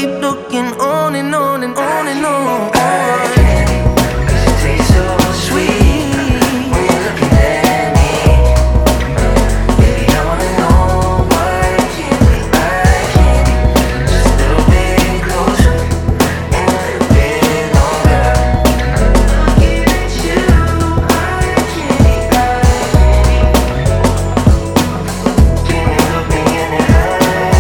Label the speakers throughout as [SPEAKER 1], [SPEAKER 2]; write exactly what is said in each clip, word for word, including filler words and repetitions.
[SPEAKER 1] keep looking on and on and on and on.
[SPEAKER 2] Cause it tastes so sweet when you're looking at me. Baby, I wanna know why can't we, why can't we just a little bit closer and a little bit longer. Looking at you, why can't we, why can't we? Can you look me in the eye?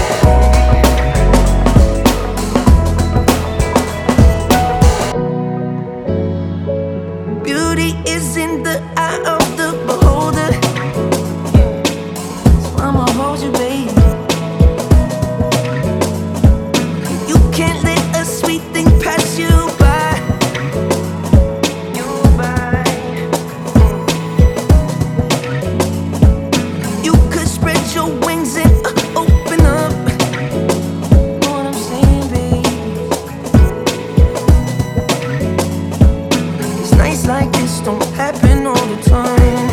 [SPEAKER 1] Beauty is in the eye of the beholder. So I'ma hold you, baby. You can't let a sweet thing pass you by. You by. You could spread your wings and uh, open up. Know what I'm saying, baby? It's nights like this don't happen all the time.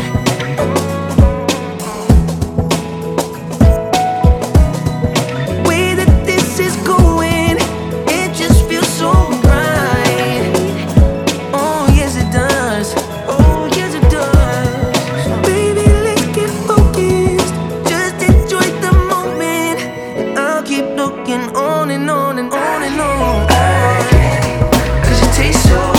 [SPEAKER 1] Way that this is going, it just feels so right. Oh yes it does. Oh yes it does. Baby, let's get focused. Just enjoy the moment, and I'll keep looking on and on and on and on.
[SPEAKER 2] Cause it tastes so